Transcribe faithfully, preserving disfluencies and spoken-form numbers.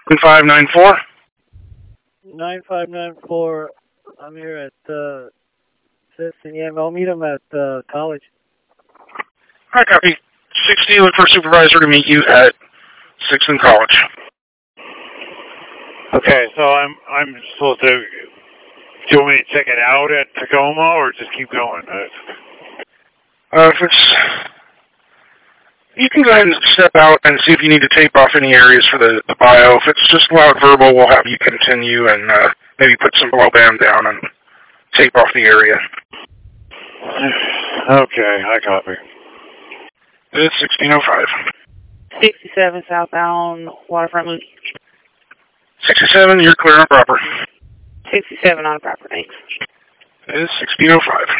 five nine four. nine five nine four. I'm here at uh, Fifth and Yam. I'll meet him at uh, college. All right, copy. sixty, look for a supervisor to meet you at sixth and College. Okay, so I'm I'm supposed to. Do you want me to check it out at Tacoma or just keep going? Uh, if it's, you can go ahead and step out and see if you need to tape off any areas for the, the bio. If it's just loud verbal, we'll have you continue and uh, maybe put some blow band down and tape off the area. Okay, I copy. It's sixteen oh five. sixty-seven southbound Waterfront Loop. sixty-seven, you're clear and proper. sixty-seven on proper, thanks. It's sixteen oh five.